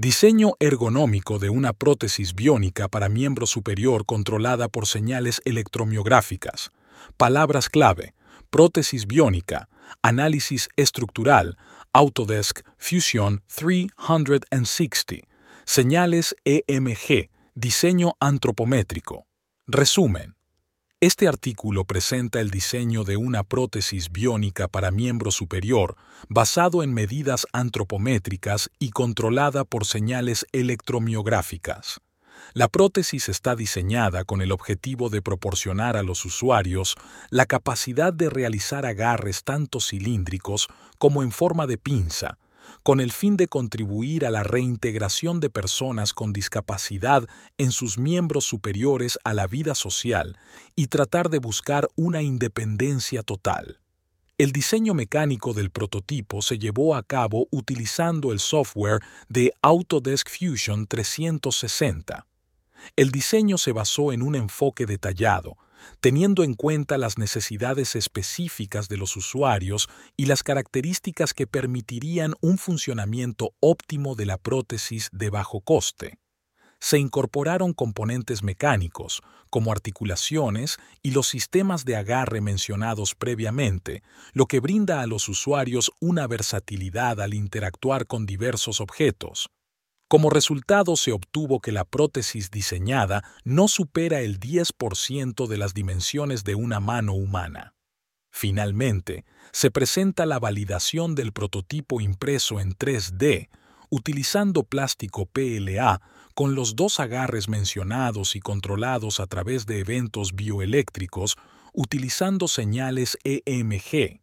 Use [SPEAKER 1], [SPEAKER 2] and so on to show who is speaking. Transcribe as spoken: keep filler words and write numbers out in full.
[SPEAKER 1] Diseño ergonómico de una prótesis biónica para miembro superior controlada por señales electromiográficas. Palabras clave: prótesis biónica, análisis estructural, Autodesk Fusion trescientos sesenta, señales E M G, diseño antropométrico. Resumen. Este artículo presenta el diseño de una prótesis biónica para miembro superior basado en medidas antropométricas y controlada por señales electromiográficas. La prótesis está diseñada con el objetivo de proporcionar a los usuarios la capacidad de realizar agarres tanto cilíndricos como en forma de pinza, con el fin de contribuir a la reintegración de personas con discapacidad en sus miembros superiores a la vida social y tratar de buscar una independencia total. El diseño mecánico del prototipo se llevó a cabo utilizando el software de Autodesk Fusion trescientos sesenta. El diseño se basó en un enfoque detallado, teniendo en cuenta las necesidades específicas de los usuarios y las características que permitirían un funcionamiento óptimo de la prótesis de bajo coste. Se incorporaron componentes mecánicos, como articulaciones y los sistemas de agarre mencionados previamente, lo que brinda a los usuarios una versatilidad al interactuar con diversos objetos. Como resultado, se obtuvo que la prótesis diseñada no supera el diez por ciento de las dimensiones de una mano humana. Finalmente, se presenta la validación del prototipo impreso en tres D, utilizando plástico P L A con los dos agarres mencionados y controlados a través de eventos bioeléctricos, utilizando señales E M G.